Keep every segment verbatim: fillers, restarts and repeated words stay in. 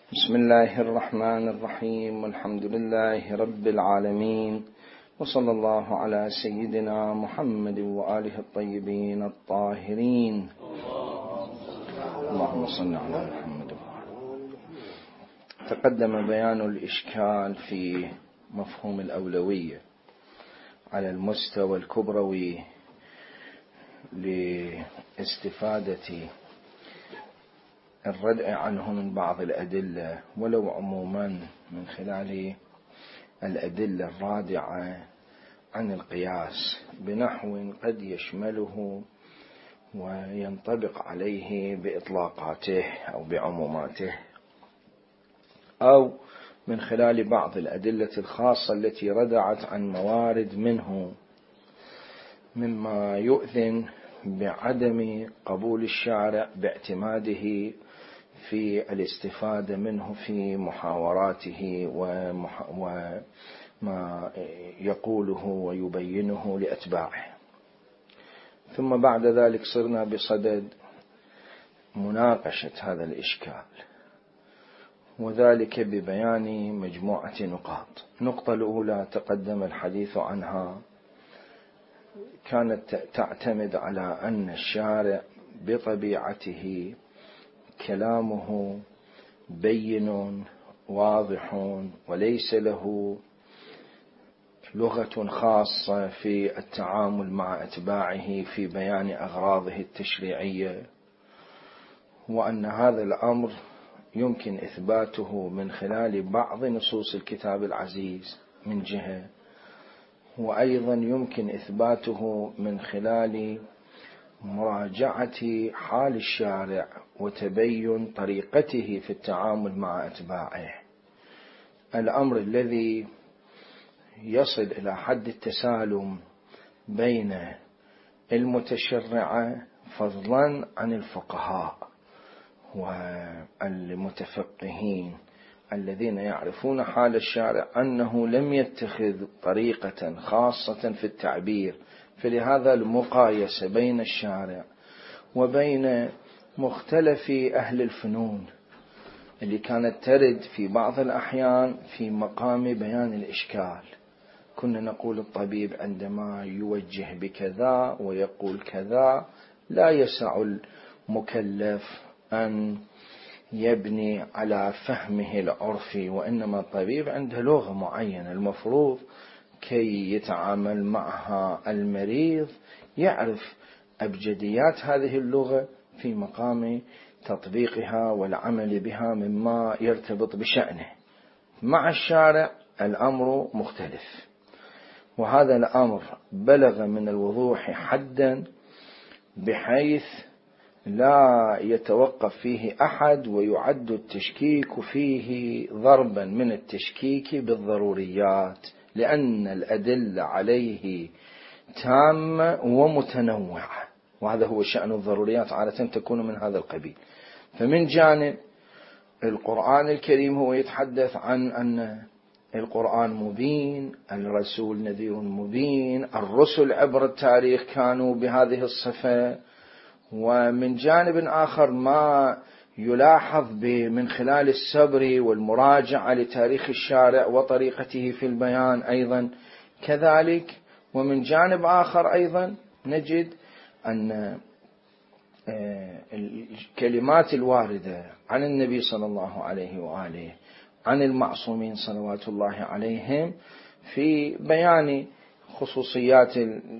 بسم الله الرحمن الرحيم، والحمد لله رب العالمين، وصلى الله على سيدنا محمد وآله الطيبين الطاهرين. اللهم صل على محمد. تقدم بيان الإشكال في مفهوم الأولوية على المستوى الكبروي لاستفادة الردع عنه من بعض الأدلة، ولو عموما من خلال الأدلة الرادعة عن القياس بنحو قد يشمله وينطبق عليه بإطلاقاته أو بعموماته، أو من خلال بعض الأدلة الخاصة التي ردعت عن موارد منه مما يؤذن بعدم قبول الشارع باعتماده في الاستفادة منه في محاوراته وما يقوله ويبينه لأتباعه. ثم بعد ذلك صرنا بصدد مناقشة هذا الإشكال، وذلك ببيان مجموعة نقاط. النقطة الأولى تقدم الحديث عنها، كانت تعتمد على أن الشارع بطبيعته كلامه بين واضح، وليس له لغة خاصة في التعامل مع أتباعه في بيان أغراضه التشريعية، وأن هذا الأمر يمكن إثباته من خلال بعض نصوص الكتاب العزيز من جهة، وأيضا يمكن إثباته من خلال مراجعة حال الشارع وتبين طريقته في التعامل مع أتباعه، الأمر الذي يصل إلى حد التسالم بين المتشرعة فضلا عن الفقهاء والمتفقهين الذين يعرفون حال الشارع أنه لم يتخذ طريقة خاصة في التعبير. فلهذا المقايسة بين الشارع وبين مختلف أهل الفنون اللي كانت ترد في بعض الأحيان في مقام بيان الإشكال. كنا نقول الطبيب عندما يوجه بكذا ويقول كذا لا يسع المكلف أن يبني على فهمه العرفي، وإنما الطبيب عنده لغة معينة المفروض كي يتعامل معها المريض يعرف أبجديات هذه اللغة في مقام تطبيقها والعمل بها مما يرتبط بشأنه. مع الشارع الأمر مختلف، وهذا الأمر بلغ من الوضوح حدا بحيث لا يتوقف فيه أحد، ويعد التشكيك فيه ضربا من التشكيك بالضروريات، لأن الأدلة عليه تامة ومتنوعة، وهذا هو شأن الضروريات، عادة تكون من هذا القبيل. فمن جانب القرآن الكريم هو يتحدث عن أن القرآن مبين، الرسول نذير مبين، الرسل عبر التاريخ كانوا بهذه الصفة. ومن جانب آخر ما يلاحظ من خلال الصبر والمراجعة لتاريخ الشارع وطريقته في البيان أيضا كذلك. ومن جانب آخر أيضا نجد أن الكلمات الواردة عن النبي صلى الله عليه وآله عن المعصومين صلوات الله عليهم في بيان خصوصيات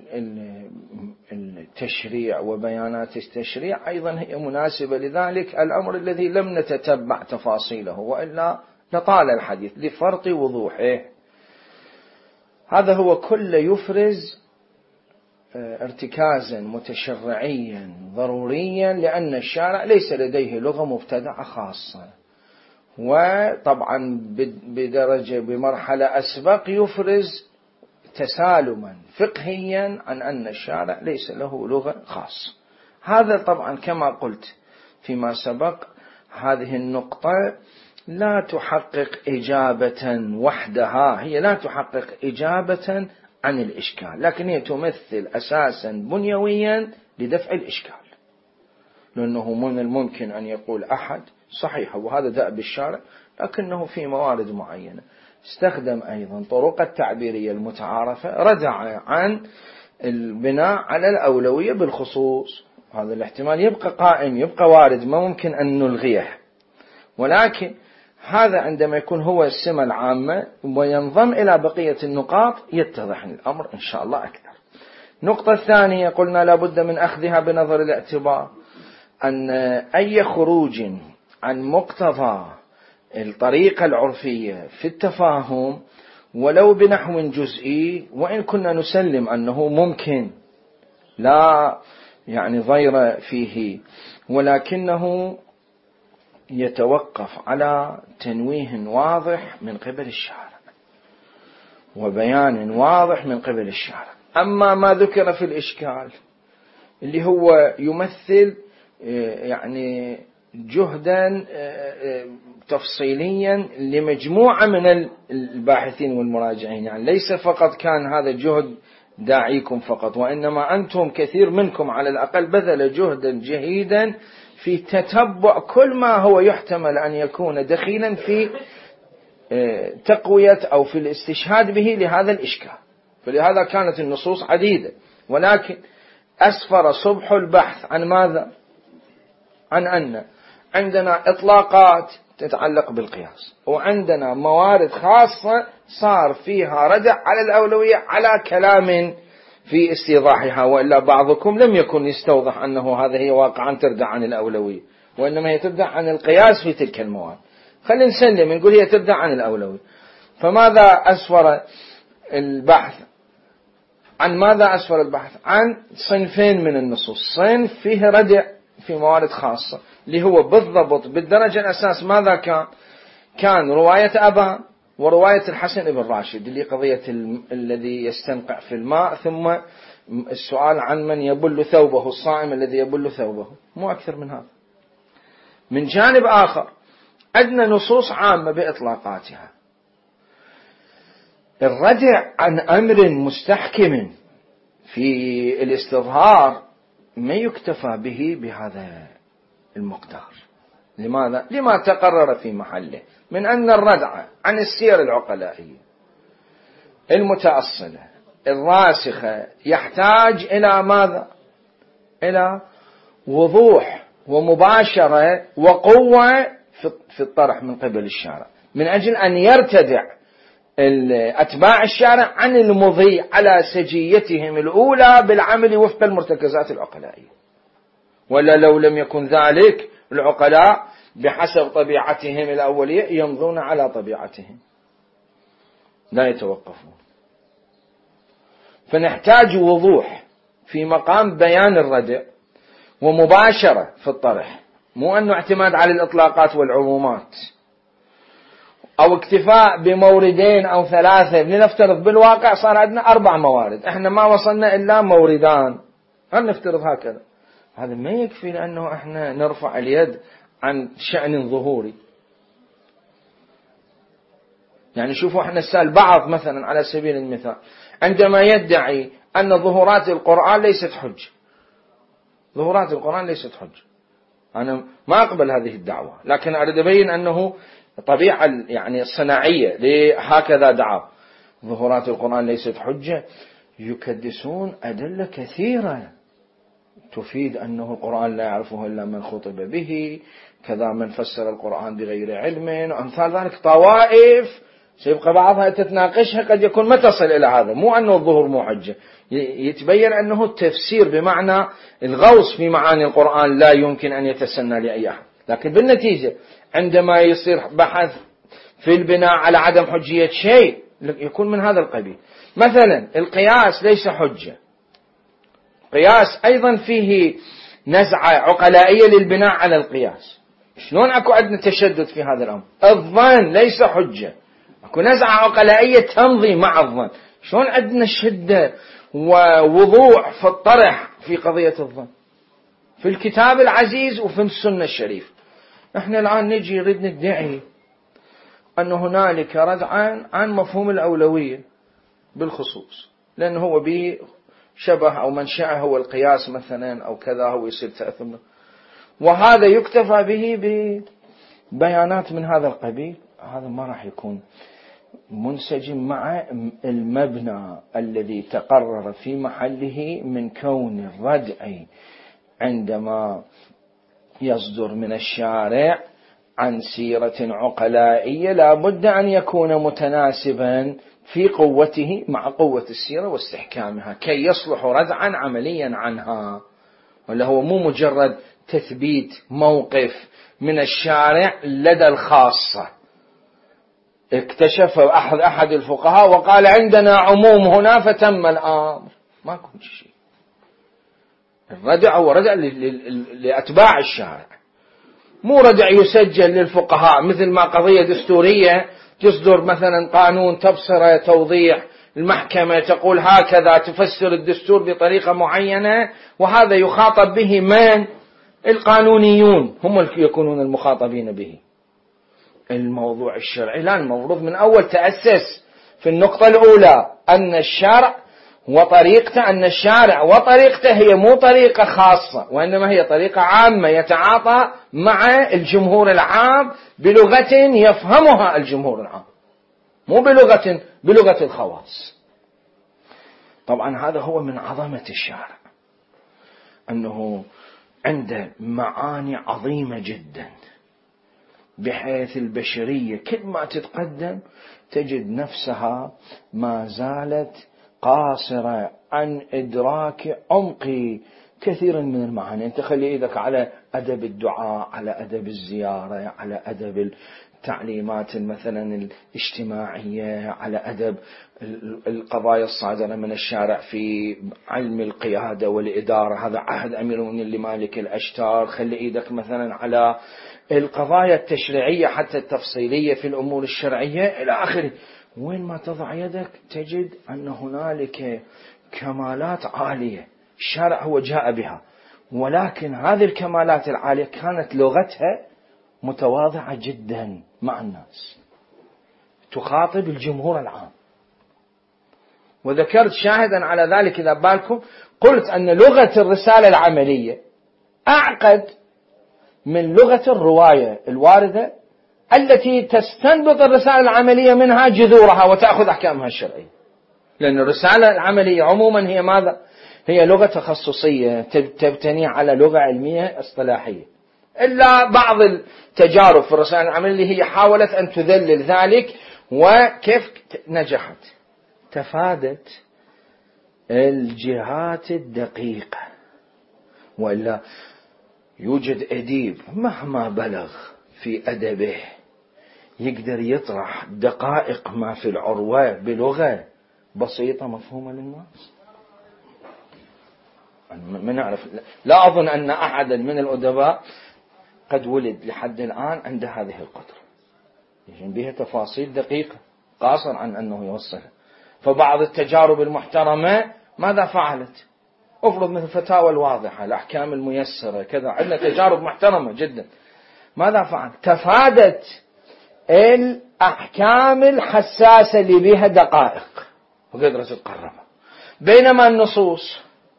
التشريع وبيانات التشريع أيضا هي مناسبة لذلك الأمر الذي لم نتتبع تفاصيله، وإلا لطال الحديث لفرط وضوحه. هذا هو كل يفرز ارتكازا متشرعيا ضروريا، لأن الشارع ليس لديه لغة مبتدعة خاصة، وطبعا بدرجة بمرحلة أسبق يفرز تسالما فقهيا عن أن الشارع ليس له لغة خاصة. هذا طبعا كما قلت فيما سبق، هذه النقطة لا تحقق إجابة وحدها، هي لا تحقق إجابة عن الإشكال، لكن هي تمثل أساسا بنيويا لدفع الإشكال. لأنه من الممكن أن يقول أحد صحيحة وهذا دأب الشارع، لكنه في موارد معينة استخدم أيضا طرق التعبيرية المتعارفة ردع عن البناء على الأولوية بالخصوص. هذا الاحتمال يبقى قائم، يبقى وارد، ما ممكن أن نلغيه، ولكن هذا عندما يكون هو السمة العامة وينضم إلى بقية النقاط يتضح الأمر إن شاء الله أكثر. النقطة الثانية قلنا لابد من أخذها بنظر الاعتبار، أن أي خروج عن مقتضى الطريقة العرفية في التفاهم ولو بنحو جزئي، وإن كنا نسلم أنه ممكن لا يعني ضير فيه، ولكنه يتوقف على تنويه واضح من قبل الشارع وبيان واضح من قبل الشارع. أما ما ذكر في الإشكال اللي هو يمثل يعني جهدا تفصيليا لمجموعة من الباحثين والمراجعين، يعني ليس فقط كان هذا جهد داعيكم فقط، وإنما أنتم كثير منكم على الأقل بذل جهدا جهيدا في تتبع كل ما هو يحتمل أن يكون دخيلا في تقوية أو في الاستشهاد به لهذا الإشكال. فلهذا كانت النصوص عديدة، ولكن أسفر صبح البحث عن ماذا؟ عن أن عندنا إطلاقات تتعلق بالقياس، وعندنا موارد خاصة صار فيها ردع على الأولوية على كلام في استيضاحها، وإلا بعضكم لم يكن يستوضح أنه هذا هي واقعا تردع عن الأولوية، وإنما هي تردع عن القياس في تلك المواد. خلينا نسلم نقول هي تردع عن الأولوية. فماذا أسفر البحث؟ عن ماذا أسفر البحث؟ عن صنفين من النصوص، صنف فيه ردع في موارد خاصة اللي هو بالضبط بالدرجة الأساس ماذا كان؟ كان رواية أبان ورواية الحسن ابن راشد اللي قضية الذي يستنقع في الماء، ثم السؤال عن من يبل ثوبه، الصائم الذي يبل ثوبه، مو أكثر من هذا. من جانب آخر عندنا نصوص عامة بإطلاقاتها، الردع عن أمر مستحكم في الاستظهار ما يكتفى به بهذا المقدار. لماذا؟ لما تقرر في محله من أن الردع عن السير العقلائية المتأصلة الراسخة يحتاج إلى ماذا؟ إلى وضوح ومباشرة وقوة في الطرح من قبل الشارع، من أجل أن يرتدع أتباع الشارع عن المضي على سجيتهم الأولى بالعمل وفق المرتكزات العقلائية. ولا لو لم يكن ذلك العقلاء بحسب طبيعتهم الأولية يمضون على طبيعتهم لا يتوقفون. فنحتاج وضوح في مقام بيان الردع ومباشرة في الطرح، مو أنه اعتماد على الإطلاقات والعمومات أو اكتفاء بموردين أو ثلاثة. لنفترض بالواقع صار عندنا أربع موارد، احنا ما وصلنا إلا موردان، هل نفترض هكذا؟ هذا ما يكفي، لأنه احنا نرفع اليد عن شأن ظهوري. يعني شوفوا احنا السال بعض مثلا على سبيل المثال عندما يدعي أن ظهورات القرآن ليست حجة، ظهورات القرآن ليست حجة، أنا ما أقبل هذه الدعوة، لكن أريد أبين أنه طبيعة يعني الصناعية لهكذا دعوة ظهورات القرآن ليست حجة. يكدسون أدلة كثيرة تفيد أنه القرآن لا يعرفه إلا من خطب به، كذا من فسر القرآن بغير علم، وأمثال ذلك طوائف سيبقى بعضها تتناقشها قد يكون ما تصل إلى هذا. مو أنه الظهور مو حجة، يتبين أنه التفسير بمعنى الغوص في معاني القرآن لا يمكن أن يتسنى لأي أحد، لكن بالنتيجة عندما يصير بحث في البناء على عدم حجية شيء يكون من هذا القبيل. مثلا القياس ليس حجة، قياس أيضا فيه نزعة عقلائية للبناء على القياس. شلون أكو عندنا تشدد في هذا الأمر؟ الظن ليس حجة، أكو نزعة عقلائية تمضي مع الظن. شلون عندنا شدة ووضوح في الطرح في قضية الظن في الكتاب العزيز وفي السنة الشريف؟ احنا الآن نجي نريد ندعي أن هنالك ردعا عن مفهوم الأولوية بالخصوص، لأنه هو به شبه أو منشأه هو القياس مثلا أو كذا، هو يصير تأثم، وهذا يكتفى به بيانات من هذا القبيل، هذا ما راح يكون منسجم مع المبنى الذي تقرر في محله من كون الردع عندما يصدر من الشارع عن سيرة عقلائية لا بد أن يكون متناسبا في قوته مع قوة السيرة واستحكامها كي يصلح ردعا عمليا عنها، ولا هو مو مجرد تثبيت موقف من الشارع لدى الخاصة. اكتشف أحد أحد الفقهاء وقال عندنا عموم هنا فتم الأمر، ما كل شيء. الردع هو ردع لأتباع الشارع، مو ردع يسجل للفقهاء مثل ما قضية دستورية تصدر مثلا قانون تبصرة توضيح، المحكمة تقول هكذا تفسر الدستور بطريقة معينة، وهذا يخاطب به من؟ القانونيون هم اللي يكونون المخاطبين به. الموضوع الشرعي لا، المفروض من أول تأسس في النقطة الأولى أن الشرع وطريقته أن الشارع وطريقته هي مو طريقة خاصة، وإنما هي طريقة عامة يتعاطى مع الجمهور العام بلغة يفهمها الجمهور العام، مو بلغة بلغة الخواص. طبعا هذا هو من عظمة الشارع، أنه عنده معاني عظيمة جدا، بحيث البشرية كل ما تتقدم تجد نفسها ما زالت قاصرة عن إدراك عمق كثير من المعاني. أنت خلي إيدك على أدب الدعاء، على أدب الزيارة، على أدب التعليمات مثلا الاجتماعية، على أدب القضايا الصادرة من الشارع في علم القيادة والإدارة، هذا عهد أمير المؤمنين لمالك الأشتار. خلي إيدك مثلا على القضايا التشريعية حتى التفصيلية في الأمور الشرعية إلى آخره. وين ما تضع يدك تجد أن هنالك كمالات عالية الشارع هو جاء بها، ولكن هذه الكمالات العالية كانت لغتها متواضعة جدا مع الناس، تخاطب الجمهور العام. وذكرت شاهدا على ذلك إذا بالكم، قلت أن لغة الرسالة العملية أعقد من لغة الرواية الواردة التي تستنبط الرسالة العملية منها جذورها وتأخذ أحكامها الشرعية. لأن الرسالة العملية عموما هي ماذا؟ هي لغة تخصصية تبتني على لغة علمية اصطلاحية، إلا بعض التجارب في الرسالة العملية هي حاولت أن تذلل ذلك، وكيف نجحت؟ تفادت الجهات الدقيقة. وإلا يوجد أديب مهما بلغ في أدبه يقدر يطرح دقائق ما في العروة بلغة بسيطة مفهومة للناس. ما نعرف، لا أظن أن أحدا من الأدباء قد ولد لحد الآن عند هذه القدر، يجب بها تفاصيل دقيقة قاصر عن أنه يوصلها. فبعض التجارب المحترمة ماذا فعلت؟ أفرض مثل الفتاوى الواضحة، الأحكام الميسرة كذا، عندنا تجارب محترمة جدا. ماذا فعل؟ تفادت الأحكام الحساسة اللي بها دقائق وقدرت تقربها، بينما النصوص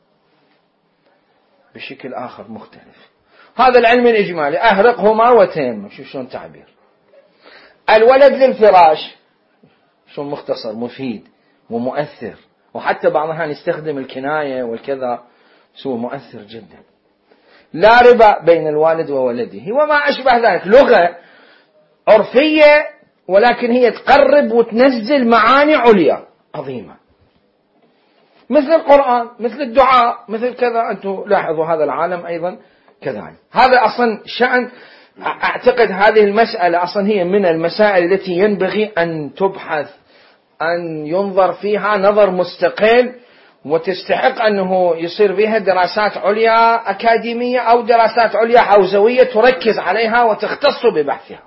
بشكل آخر مختلف. هذا العلم الإجمالي أهرقهما وتيمم، شوف شلون تعبير. الولد للفراش شلون مختصر مفيد ومؤثر، وحتى بعضها يستخدم الكناية والكذا سوى مؤثر جدا. لا ربا بين الوالد وولده وما أشبه ذلك، لغة عرفية ولكن هي تقرب وتنزل معاني عليا عظيمة، مثل القرآن، مثل الدعاء، مثل كذا. أنتم لاحظوا هذا العالم أيضا كذلك. هذا أصلا شأن، أعتقد هذه المسألة أصلا هي من المسائل التي ينبغي أن تبحث، أن ينظر فيها نظر مستقل، وتستحق أنه يصير فيها دراسات عليا أكاديمية أو دراسات عليا حوزوية تركز عليها وتختص ببحثها.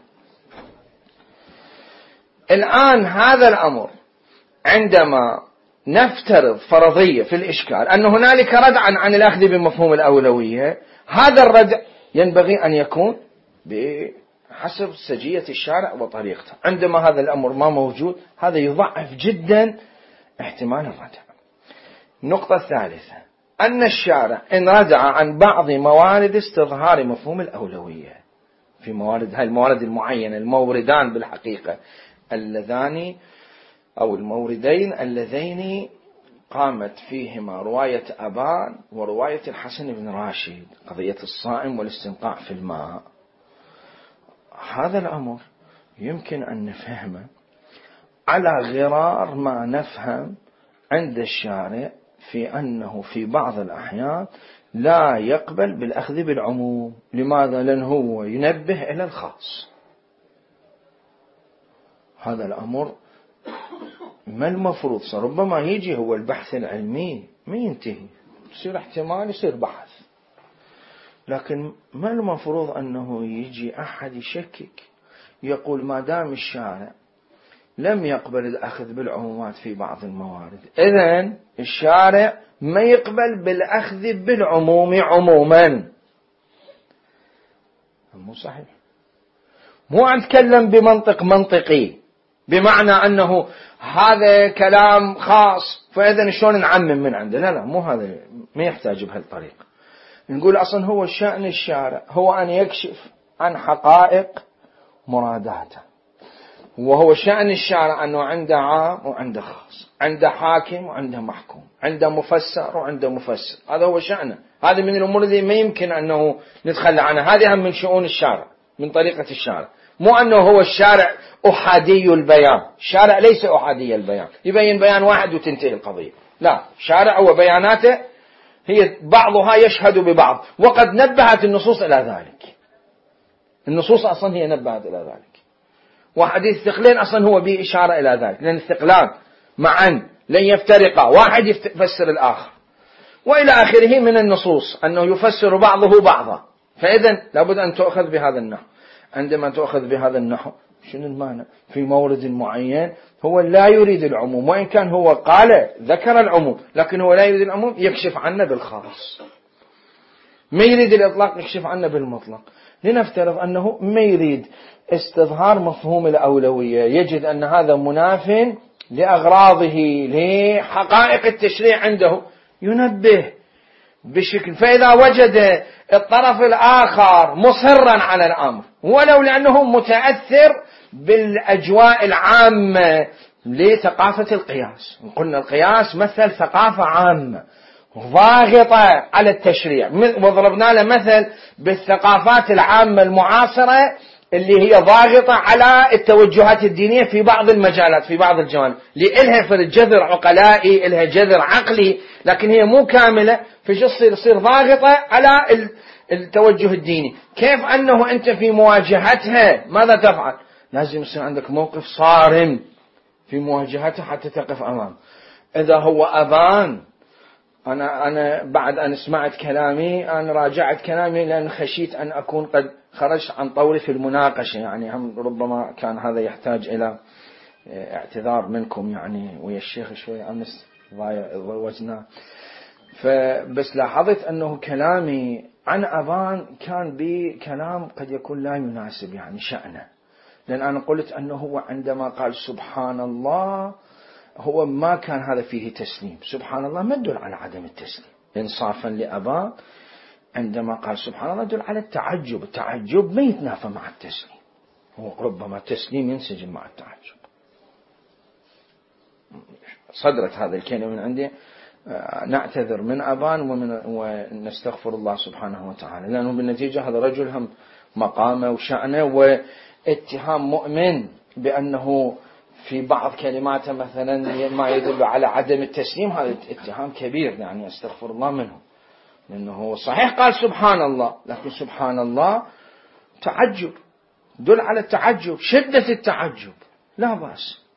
الآن هذا الأمر عندما نفترض فرضية في الإشكال أن هنالك ردعا عن الأخذ بمفهوم الأولوية، هذا الردع ينبغي أن يكون بحسب سجية الشارع وطريقته. عندما هذا الأمر ما موجود، هذا يضعف جدا احتمال الردع. النقطة الثالثة أن الشارع إن ردع عن بعض موارد استظهار مفهوم الأولوية في موارد، هاي الموارد المعينة، الموردان بالحقيقة اللذان أو الموردين اللذين قامت فيهما رواية أبان ورواية الحسن بن راشد، قضية الصائم والاستنقاع في الماء. هذا الأمر يمكن أن نفهمه على غرار ما نفهم عند الشارع في أنه في بعض الأحيان لا يقبل بالأخذ بالعموم. لماذا؟ لأن هو ينبه إلى الخاص. هذا الأمر ما المفروض؟ ربما يجي هو البحث العلمي ما ينتهي، يصير احتمال يصير بحث، لكن ما المفروض أنه يجي أحد يشكك يقول ما دام الشارع لم يقبل الأخذ بالعمومات في بعض الموارد، إذن الشارع ما يقبل بالأخذ بالعموم عموما. مو صحيح. مو أتكلم بمنطق منطقي بمعنى أنه هذا كلام خاص فإذن شلون نعمم من عنده. لا لا، مو هذا، ما يحتاج بهالطريقة. نقول أصلا هو شأن الشارع هو أن يكشف عن حقائق مراداته، وهو شأن الشارع أنه عنده عام وعنده خاص، عنده حاكم وعنده محكوم، عنده مفسر وعنده مفسر. هذا هو شأنه. هذه من الأمور اللي ما يمكن أنه نتخلى عنها. هذه هم من شؤون الشارع، من طريقة الشارع. مو أنه هو الشارع أحادي البيان. الشارع ليس أحادي البيان يبين بيان واحد وتنتهي القضية. لا، الشارع وبياناته هي بعضها يشهد ببعض، وقد نبهت النصوص إلى ذلك. النصوص أصلا هي نبهت إلى ذلك، وحديث الثقلين أصلا هو به إشارة إلى ذلك، لأن الثقلان معا لن يفترقا، واحد يفسر الآخر وإلى آخره من النصوص أنه يفسر بعضه بعضا. فإذن لابد أن تؤخذ بهذا النحو. عندما تؤخذ بهذا النحو شنو المعنى؟ في مورد معين هو لا يريد العموم، وإن كان هو قال ذكر العموم لكن هو لا يريد العموم، يكشف عنا بالخاص. ما يريد الإطلاق، يكشف عنا بالمطلق. لنفترض أنه ما يريد استظهار مفهوم الأولوية، يجد أن هذا مناف لأغراضه لحقائق التشريع عنده، ينبه بشكل. فإذا وجد الطرف الآخر مصرا على الأمر ولو لأنه متأثر بالأجواء، العامة لثقافة القياس. قلنا القياس مثل ثقافة عامة ضاغطة على التشريع، وضربنا له مثل بالثقافات العامة المعاصرة اللي هي ضاغطة على التوجهات الدينية في بعض المجالات، في بعض الجوانب، لإلها في الجذر عقلائي، إلها جذر عقلي، لكن هي مو كاملة، فيصير يصير ضاغطة على التوجه الديني. كيف أنه أنت في مواجهتها ماذا تفعل؟ لازم يصير عندك موقف صارم في مواجهتها حتى تقف أمام. إذا هو أبان، أنا أنا بعد أن سمعت كلامي أنا راجعت كلامي لأن خشيت أن أكون قد خرجت عن طوري في المناقشة، يعني هم ربما كان هذا يحتاج إلى اعتذار منكم، يعني ويا الشيخ شوي أمس ضوجنا. فبس لاحظت أنه كلامي عن أبان كان بكلام قد يكون لا يناسب يعني شأنه، لأن أنا قلت أنه هو عندما قال سبحان الله هو ما كان هذا فيه تسليم. سبحان الله ما يدل على عدم التسليم إنصافا لأبان. عندما قال سبحان الله يدل على التعجب. التعجب ما يتنافى مع التسليم، هو ربما التسليم ينسجم مع التعجب. صدرت هذا الكلمة من عندي، نعتذر من أبان ومن ونستغفر الله سبحانه وتعالى، لأنه بالنتيجة هذا رجل هم مقامه وشأنه، واتهام مؤمن بأنه في بعض كلماته مثلا ما يدل على عدم التسليم، هذا اتهام كبير، يعني استغفر الله منه. لأنه صحيح قال سبحان الله، لكن سبحان الله تعجب، دل على التعجب، شدة التعجب، لا بأس.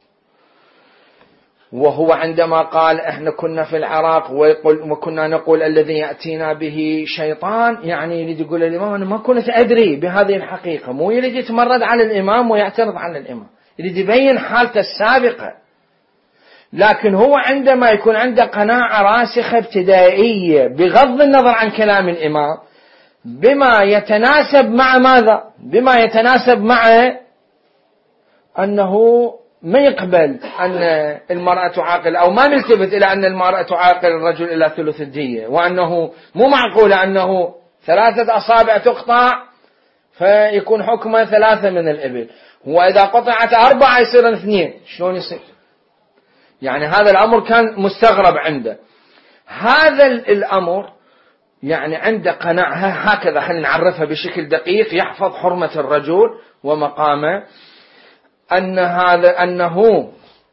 وهو عندما قال احنا كنا في العراق وكنا نقول الذي يأتينا به شيطان، يعني يريد يقول الإمام أنا ما كنت أدري بهذه الحقيقة، مو يريد يتمرد على الإمام ويعترض على الإمام، يريد يبين حالته السابقة. لكن هو عندما يكون عنده قناعة راسخة ابتدائية بغض النظر عن كلام الإمام بما يتناسب مع ماذا؟ بما يتناسب مع أنه ما يقبل أن المرأة تعاقل، أو ما نلتفت إلى أن المرأة تعاقل الرجل إلى ثلث الدية، وأنه مو معقول أنه ثلاثة أصابع تقطع فيكون حكمه ثلاثة من الإبل، وإذا قطعت أربعة يصير اثنين. شلون يصير؟ يعني هذا الأمر كان مستغرب عنده. هذا الأمر يعني عنده قناعة هكذا، خلينا نعرفها بشكل دقيق يحفظ حرمة الرجل ومقامه، أن هذا أنه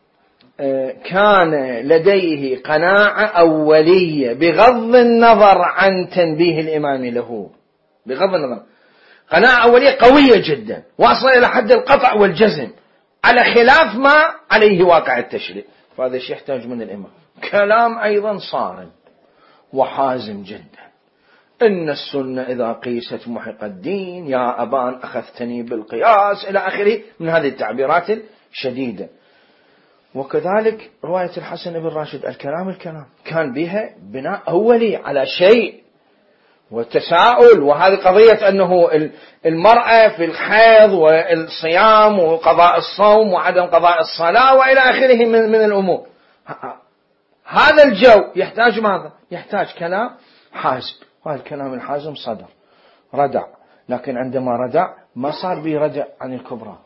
كان لديه قناعة أولية بغض النظر عن تنبيه الإمام له، بغض النظر قناعة أولية قوية جدا واصلة إلى حد القطع والجزم على خلاف ما عليه واقع التشريع. فهذا الشيء يحتاج من الإمام كلام أيضا صارم وحازم جدا. إن السنة إذا قيست محق الدين، يا أبان أخذتني بالقياس، إلى آخره من هذه التعبيرات الشديدة. وكذلك رواية الحسن بن راشد الكلام الكلام كان بها بناء أولي على شيء وتساؤل. وهذه قضية أنه المرأة في الحيض والصيام وقضاء الصوم وعدم قضاء الصلاة وإلى آخره من, من الأمور. هذا الجو يحتاج ماذا؟ يحتاج كلام حازم، وهذا الكلام الحازم صدر ردع، لكن عندما ردع ما صار به ردع عن الكبرى،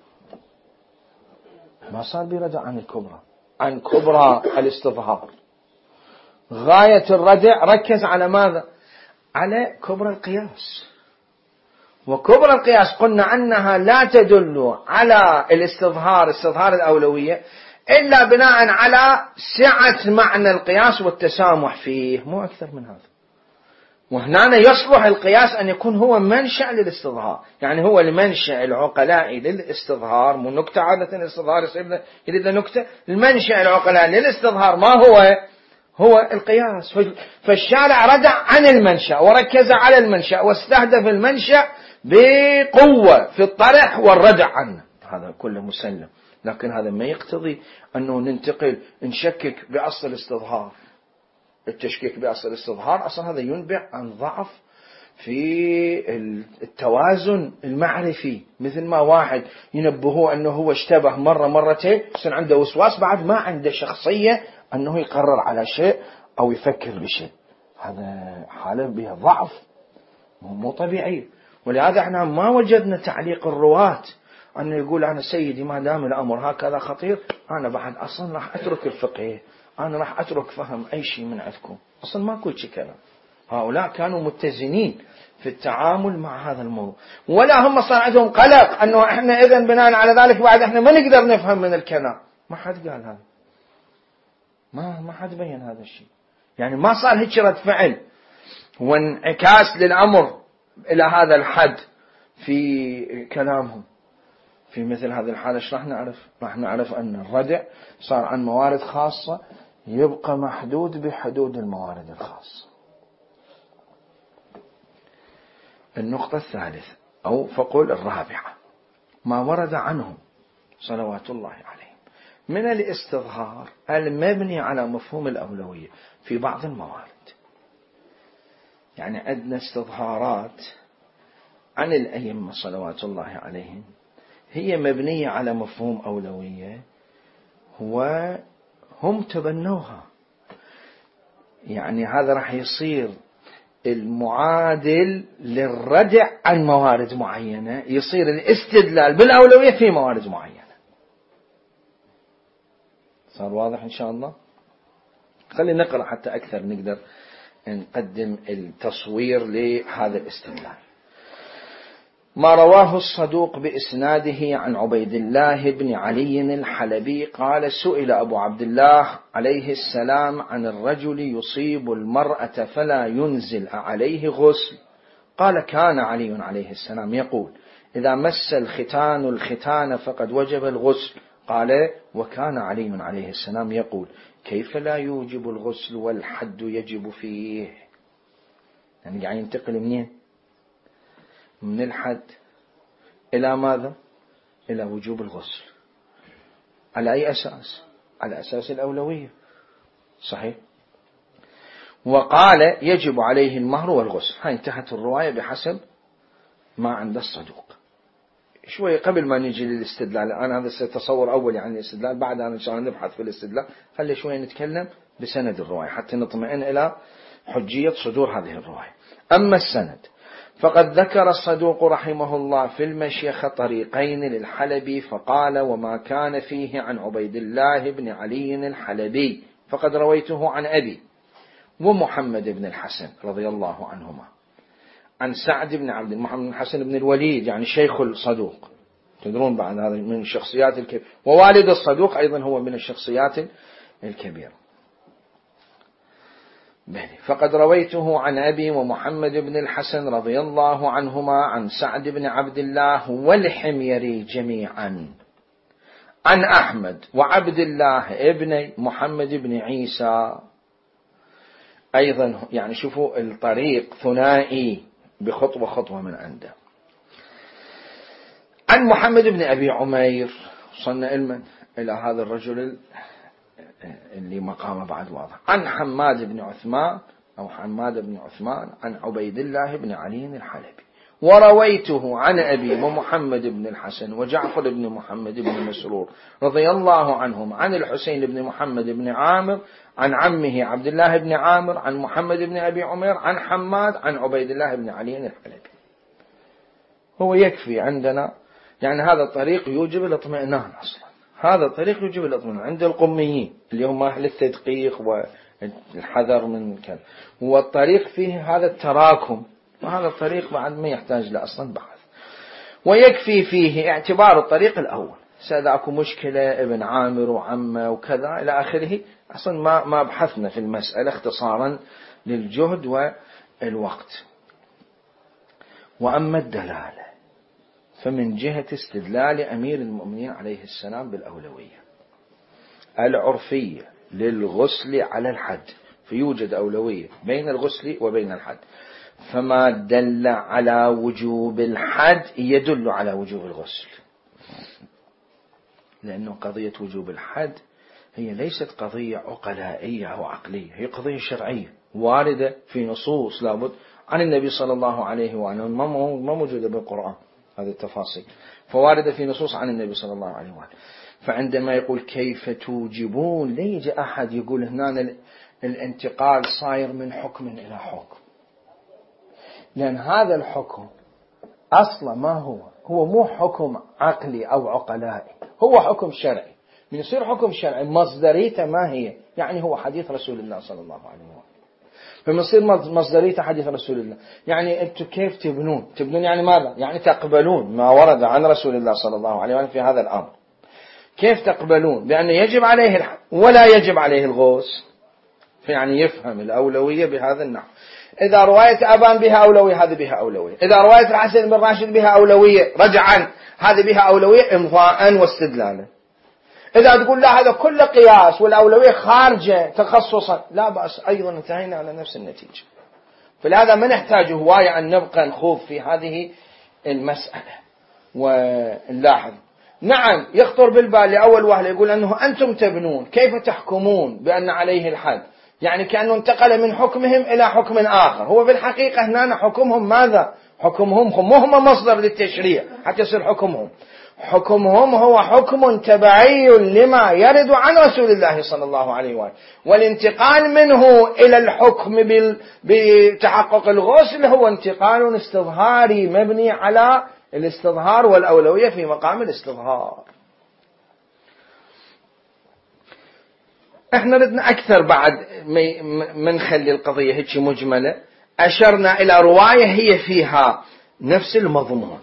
ما صار به ردع عن الكبرى، عن كبرى الاستظهار. غاية الردع ركز على ماذا؟ على كبرى القياس. وكبرى القياس قلنا أنها لا تدل على الاستظهار استظهار الأولوية إلا بناء على سعة معنى القياس والتسامح فيه، مو أكثر من هذا. وهنا يصلح القياس أن يكون هو منشأ للاستظهار، يعني هو المنشأ العقلاء للاستظهار، مو نكتة عادة الاستظهار يريد نكتة. المنشأ العقلاء للاستظهار ما هو؟ هو القياس. فالشارع ردع عن المنشأ وركز على المنشأ واستهدف المنشأ بقوة في الطرح والردع عنه، هذا كله مسلم. لكن هذا ما يقتضي أنه ننتقل نشكك بأصل الاستظهار. التشكيك بأصل الاستظهار أصلا هذا ينبع عن ضعف في التوازن المعرفي، مثل ما واحد ينبهوه أنه هو اشتبه مرة مرتين يصير عنده وسواس بعد ما عنده شخصية أنه يقرر على شيء أو يفكر بشيء. هذا حالة بها ضعف مو طبيعي. ولهذا احنا ما وجدنا تعليق الرواة أنه يقول أنا سيدي ما دام الأمر هكذا خطير أنا بعد أصلا راح أترك الفقه، أنا راح أترك فهم أي شيء من عندكم. أصلا ما كل شيء كلام. هؤلاء كانوا متزنين في التعامل مع هذا الموضوع، ولا هم صار عندهم قلق أنه إحنا إذن بناء على ذلك بعد إحنا ما نقدر نفهم من الكلام. ما حد قال هذا، ما ما حد بين هذا الشيء. يعني ما صار هيك رد فعل وانعكاس للأمر إلى هذا الحد في كلامهم. في مثل هذه الحالة ايش راح نعرف؟ راح نعرف أن الردع صار عن موارد خاصة يبقى محدود بحدود الموارد الخاصة. النقطة الثالثة أو فقل الرابعة ما ورد عنهم صلوات الله عليهم من الاستظهار المبني على مفهوم الأولوية في بعض الموارد. يعني عندنا استظهارات عن الأئمة صلوات الله عليهم هي مبنية على مفهوم أولوية وهم تبنوها. يعني هذا راح يصير المعادل للردع عن موارد معينة، يصير الاستدلال بالأولوية في موارد معينة. صار واضح إن شاء الله؟ خلينا نقرأ حتى أكثر نقدر نقدم التصوير لهذا الاستدلال. ما رواه الصدوق بإسناده عن عبيد الله بن علي الحلبي قال سئل أبو عبد الله عليه السلام عن الرجل يصيب المرأة فلا ينزل عليه غسل، قال كان علي عليه السلام يقول إذا مس الختان الختان فقد وجب الغسل، قال وكان علي عليه السلام يقول كيف لا يوجب الغسل والحد يجب فيه. يعني قاعد ينتقل منين؟ من الحد إلى ماذا؟ إلى وجوب الغسل. على أي أساس؟ على أساس الأولوية. صحيح. وقال يجب عليه المهر والغسل. هاي انتهت الرواية بحسب ما عند الصدوق. شوي قبل ما نيجي للاستدلال، أنا هذا تصور أولي عن الاستدلال، بعد أن إن شاء الله نبحث في الاستدلال. خلي شوي نتكلم بسند الرواية حتى نطمئن إلى حجية صدور هذه الرواية. أما السند فقد ذكر الصدوق رحمه الله في المشيخة طريقين للحلبي فقال: وما كان فيه عن عبيد الله بن علي الحلبي فقد رويته عن أبي ومحمد بن الحسن رضي الله عنهما عن سعد بن عبد محمد بن الحسن بن الوليد، يعني شيخ الصدوق، تدرون بعد هذا من الشخصيات الكبيرة، ووالد الصدوق أيضا هو من الشخصيات الكبيرة. فقد رويته عن أبي ومحمد بن الحسن رضي الله عنهما عن سعد بن عبد الله والحميري جميعا عن أحمد وعبد الله ابن محمد بن عيسى أيضا، يعني شوفوا الطريق ثنائي بخطوة خطوة من عنده. عن محمد بن أبي عمير وصلنا إلمن إلى هذا الرجل اللي مقامه بعد واضح. عن حماد بن عثمان أو حماد بن عثمان عن عبيد الله بن علي الحلبي. ورويته عن أبي ومحمد بن الحسن وجعفر بن محمد بن مسرور رضي الله عنهم عن الحسين بن محمد بن عامر عن عمه عبد الله بن عامر عن محمد بن أبي عمير عن حماد عن عبيد الله بن علي الحلبي. هو يكفي عندنا، يعني هذا الطريق يوجب الاطمئنان أصلا، هذا الطريق يوجب الاطمئنان عند القميين اللي هم أهل التدقيق والحذر من كذا، والطريق فيه هذا التراكم، وهذا الطريق بعد ما يحتاج لأصلا بحث. ويكفي فيه اعتبار الطريق الأول، سأدعكم مشكلة ابن عامر وعمه وكذا إلى آخره، أصلا ما ما بحثنا في المسألة اختصارا للجهد والوقت. وأما الدلالة فمن جهة استدلال أمير المؤمنين عليه السلام بالأولوية العرفية للغسل على الحد، فيوجد أولوية بين الغسل وبين الحد، فما دل على وجوب الحد يدل على وجوب الغسل، لأنه قضية وجوب الحد هي ليست قضية عقلائية أو عقلية، هي قضية شرعية واردة في نصوص لابد عن النبي صلى الله عليه وآله، ما موجودة بالقرآن هذه التفاصيل، فواردة في نصوص عن النبي صلى الله عليه وآله. فعندما يقول كيف توجبون، لا يجي أحد يقول هنا الانتقال صاير من حكم إلى حكم، لأن هذا الحكم أصلا ما هو هو مو حكم عقلي أو عقلائي، هو حكم شرعي. من يصير حكم شرعي مصدريته ما هي؟ يعني هو حديث رسول الله صلى الله عليه وآله. فمن يصير مصدريته حديث رسول الله، يعني أنتم كيف تبنون؟ تبنون يعني ماذا؟ يعني تقبلون ما ورد عن رسول الله صلى الله عليه وآله في هذا الأمر. كيف تقبلون؟ بأنه يجب عليه الحد ولا يجب عليه الغوص، فيعني يفهم الأولوية بهذا النحو. إذا رواية أبان بها أولوية هذه بها أولوية، إذا رواية الحسن بن راشد بها أولوية رجعا هذه بها أولوية إمضاء واستدلالا. إذا تقول لا هذا كل قياس والأولوية خارجة تخصصا، لا بأس، أيضا انتهينا على نفس النتيجة. فلهذا ما نحتاج هواية أن نبقى نخوض في هذه المسألة. ونلاحظ نعم يخطر بالبال لأول وهلة يقول أنه أنتم تبنون، كيف تحكمون بأن عليه الحد؟ يعني كأنه انتقل من حكمهم إلى حكم آخر. هو بالحقيقة هنا حكمهم ماذا؟ حكمهم هم مصدر للتشريع حتى يصير حكمهم. حكمهم هو حكم تبعي لما يرد عن رسول الله صلى الله عليه وآله، والانتقال منه إلى الحكم بتحقق الغسل هو انتقال استظهاري مبني على الاستظهار والأولوية في مقام الاستظهار. احنا ردنا أكثر بعد من خلي القضية هيك مجملة، أشرنا إلى رواية هي فيها نفس المضمون.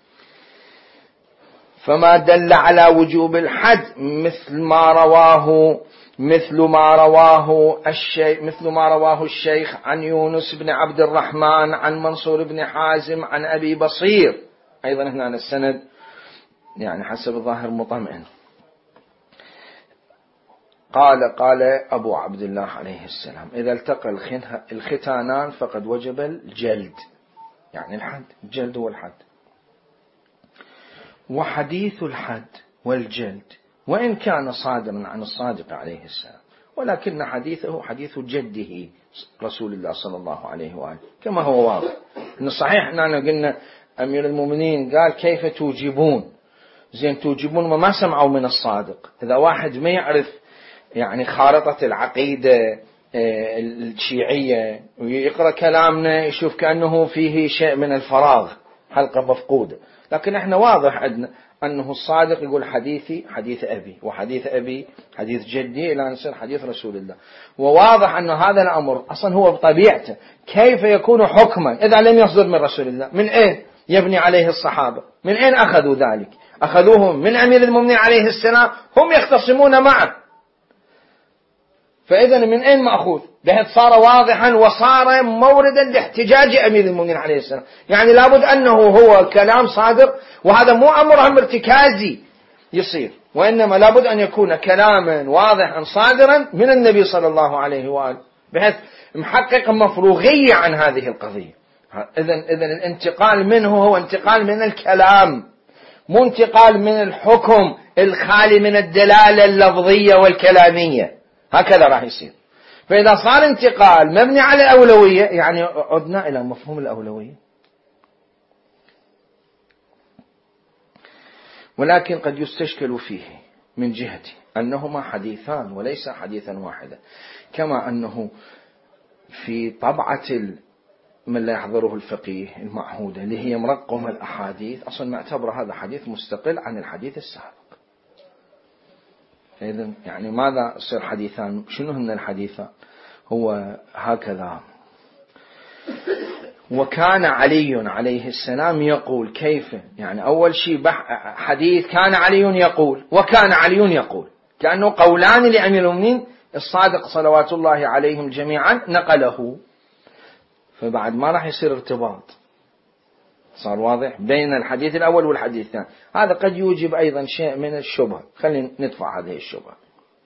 فما دل على وجوب الحد مثل ما رواه مثل ما رواه الشيخ مثل ما رواه الشيخ عن يونس بن عبد الرحمن عن منصور بن حازم عن أبي بصير، أيضا هنا السند يعني حسب الظاهر مطمئن. قال قال أبو عبد الله عليه السلام: إذا التقى الختانان فقد وجب الجلد، يعني الحد، الجلد هو الحد. وحديث الحد والجلد وإن كان صادرا عن الصادق عليه السلام، ولكن حديثه حديث جده رسول الله صلى الله عليه وآله، كما هو واضح. إن صحيح أننا قلنا أمير المؤمنين قال كيف توجبون، زين توجبون وما سمعوا من الصادق. إذا واحد ما يعرف يعني خارطة العقيدة الشيعية ويقرأ كلامنا يشوف كأنه فيه شيء من الفراغ، حلقة مفقودة. لكن احنا واضح عندنا أنه الصادق يقول حديثي حديث أبي، وحديث أبي حديث جدي، إلى أن يصير حديث رسول الله. وواضح أن هذا الأمر أصلا هو بطبيعته كيف يكون حكما إذا لم يصدر من رسول الله؟ من أين يبني عليه الصحابة؟ من أين أخذوا ذلك؟ أخذوه من أمير المؤمنين عليه السلام، هم يختصمون معه. فإذا من أين مأخوذ؟ بحيث صار واضحا وصار موردا لاحتجاج أمير المؤمنين عليه السلام. يعني لابد أنه هو كلام صادق، وهذا مو أمر ارتكازي يصير، وإنما لابد أن يكون كلاما واضحا صادرا من النبي صلى الله عليه وآله، بحيث محقق مفروغية عن هذه القضية. إذن إذن الانتقال منه هو انتقال من الكلام، مو انتقال من الحكم الخالي من الدلالة اللفظية والكلامية. هكذا راح يصير. فإذا صار انتقال مبني على الأولوية، يعني عدنا إلى مفهوم الأولوية. ولكن قد يستشكل فيه من جهة أنهما حديثان وليس حديثا واحدا، كما أنه في طبعة من لا يحضره الفقيه المعهودة اللي هي مرقم الأحاديث، أصلا معتبر هذا حديث مستقل عن الحديث السابق. إذن يعني ماذا صار حديثان؟ شنو هن الحديثان؟ هو هكذا: وكان علي عليه السلام يقول كيف، يعني أول شيء حديث كان علي يقول وكان علي يقول، كأنه قولان لأمير المؤمنين الصادق صلوات الله عليهم جميعا نقله. فبعد ما راح يصير ارتباط، صار واضح بين الحديث الأول والحديث الثاني. هذا قد يوجب أيضا شيء من الشبهة، خلينا ندفع هذه الشبهة.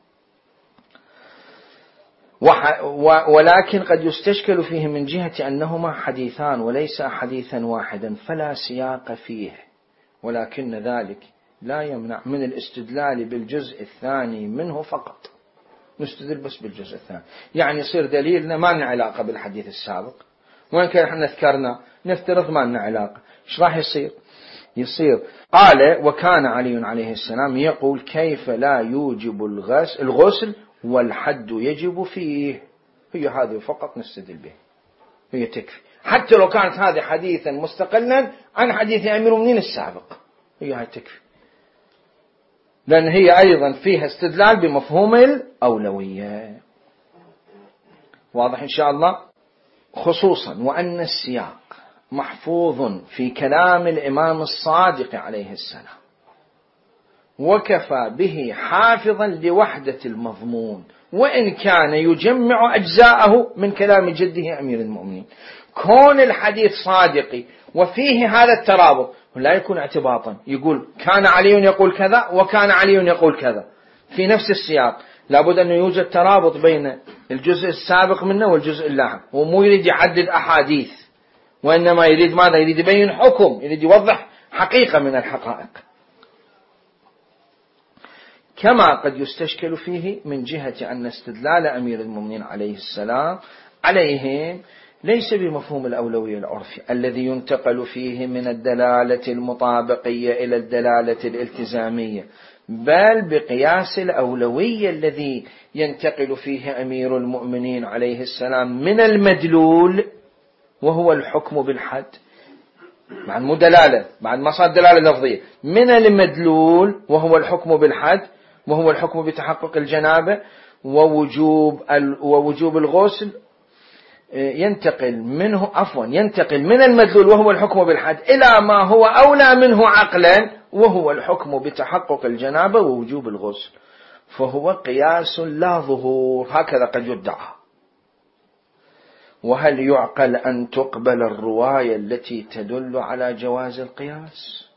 ولكن قد يستشكل فيه من جهة أنهما حديثان وليس حديثا واحدا، فلا سياق فيه، ولكن ذلك لا يمنع من الاستدلال بالجزء الثاني منه فقط. نستدل بس بالجزء الثاني، يعني يصير دليلنا ما لنا علاقة بالحديث السابق، وإن كان احنا ذكرنا نفترض ما لنا علاقة. ايش راح يصير؟ يصير قال وكان علي عليه السلام يقول كيف لا يوجب الغسل والحد يجب فيه. هي هذه فقط نستدل به، هي تكفي، حتى لو كانت هذه حديثا مستقلا عن حديث أمير المؤمنين السابق، هي هاي تكفي، لأن هي أيضا فيها استدلال بمفهوم الأولوية. واضح إن شاء الله؟ خصوصا وأن السياق محفوظ في كلام الإمام الصادق عليه السلام، وكفى به حافظا لوحدة المضمون، وإن كان يجمع أجزاءه من كلام جده أمير المؤمنين. كون الحديث صادقي وفيه هذا الترابط لا يكون اعتباطا، يقول كان علي يقول كذا وكان علي يقول كذا في نفس السياق، لابد أن يوجد ترابط بين الجزء السابق منه والجزء اللاحق. ومو يريد يعدد أحاديث، وإنما يريد ماذا؟ يريد يبين حكم، يريد يوضح حقيقة من الحقائق. كما قد يستشكل فيه من جهة أن استدلال أمير المؤمنين عليه السلام عليهم ليس بمفهوم الأولوية العرفي الذي ينتقل فيه من الدلالة المطابقية إلى الدلالة الالتزامية، بل بقياس الأولوية الذي ينتقل فيه أمير المؤمنين عليه السلام من المدلول وهو الحكم بالحد، مع مو دلالة، بعد ما صار دلالة لفظية، من المدلول وهو الحكم بالحد وهو الحكم بتحقق الجنابة ووجوب ووجوب الغسل، ينتقل منه عفوا ينتقل من المدلول وهو الحكم بالحد إلى ما هو أولى منه عقلا وهو الحكم بتحقق الجنابة ووجوب الغسل، فهو قياس لا ظهور، هكذا قد يدعى. وهل يعقل أن تقبل الرواية التي تدل على جواز القياس؟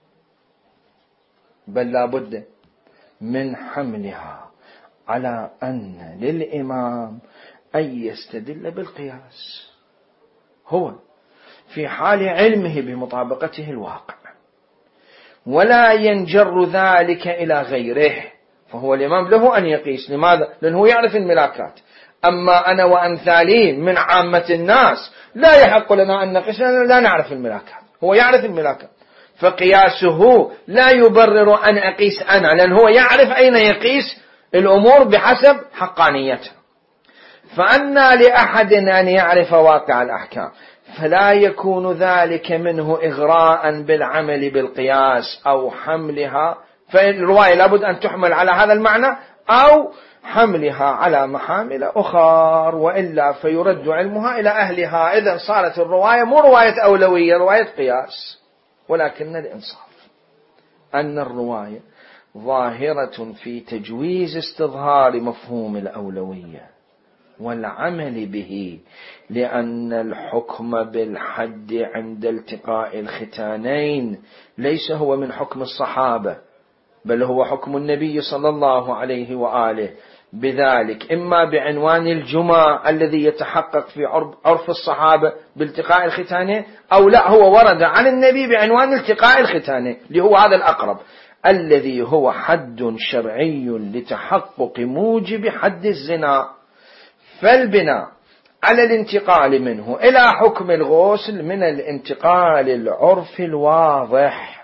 بل لا بد من حملها على أن للإمام أن يستدل بالقياس هو في حال علمه بمطابقته الواقع، ولا ينجر ذلك إلى غيره، فهو الإمام له أن يقيس. لماذا؟ لأنه يعرف الملاكات. أما أنا وأمثالي من عامة الناس لا يحق لنا أن نقيس، لأننا لا نعرف الملاكات، هو يعرف الملاكات، فقياسه لا يبرر أن أقيس أنا، لأن هو يعرف أين يقيس الأمور بحسب حقانيتها. فأنى لأحد أن يعرف واقع الأحكام، فلا يكون ذلك منه إغراء بالعمل بالقياس أو حملها، فالرواية لابد أن تحمل على هذا المعنى أو حملها على محامل أخر، وإلا فيرد علمها إلى أهلها. إذن صارت الرواية مو رواية أولوية، رواية قياس. ولكن الإنصاف أن الرواية ظاهرة في تجويز استظهار مفهوم الأولوية والعمل به، لأن الحكم بالحد عند التقاء الختانين ليس هو من حكم الصحابة، بل هو حكم النبي صلى الله عليه وآله، بذلك إما بعنوان الجمع الذي يتحقق في عرف الصحابة بالتقاء الختانين، أو لا هو ورد عن النبي بعنوان التقاء الختانين، اللي هو هذا الأقرب، الذي هو حد شرعي لتحقق موجب حد الزنا. فالبناء على الانتقال منه إلى حكم الغسل من الانتقال العرفي الواضح.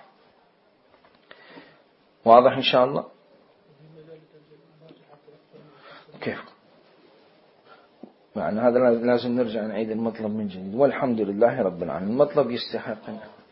واضح إن شاء الله؟ كيف؟ يعني هذا لازم نرجع نعيد المطلب من جديد. والحمد لله رب العالمين. المطلب يستحق